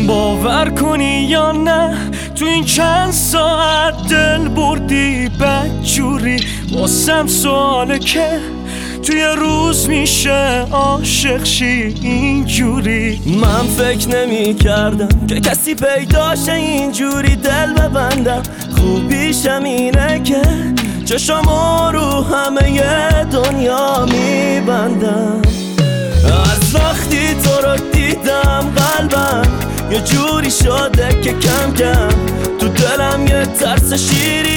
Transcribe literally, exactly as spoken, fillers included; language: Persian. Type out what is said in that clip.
باور کنی یا نه تو این چند ساعت دل بردی بدجوری. واسم سواله که توی روز میشه عاشق شی اینجوری. من فکر نمی کردم که کسی پیداشه اینجوری دل ببندم. خوبیشم اینه که چشمو رو همه دنیا میبندم. از وقتی تو رو دیدم قلبم یه جوری شده که کم کم تو دلم یه ترس شیری